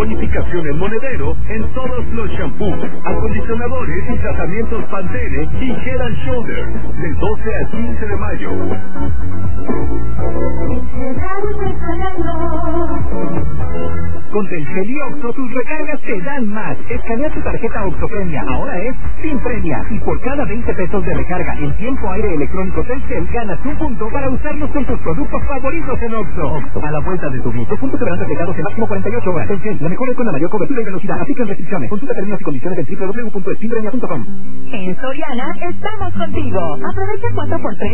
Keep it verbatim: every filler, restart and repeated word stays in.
bonificación en monedero en todos los shampoos, acondicionadores y tratamientos Pantene y Head and Shoulders del doce al quince de mayo. Con Telcel y Oxxo tus recargas te dan más. Escanea tu tarjeta Oxxo Premia, ahora es sin premia. Y por cada veinte pesos de recarga en tiempo aire electrónico Telcel, ganas un punto para usarlos con tus productos favoritos en Oxxo. Oxxo, a la vuelta de tu vida. Tus puntos serán reflejados en máximo cuarenta y ocho horas. Telcel, la mejor es con la mayor cobertura y velocidad. Aplican restricciones. Consulta términos y condiciones en doble u doble u doble u punto sinpremia punto com. En Soriana estamos contigo. Aprovecha cuatro por tres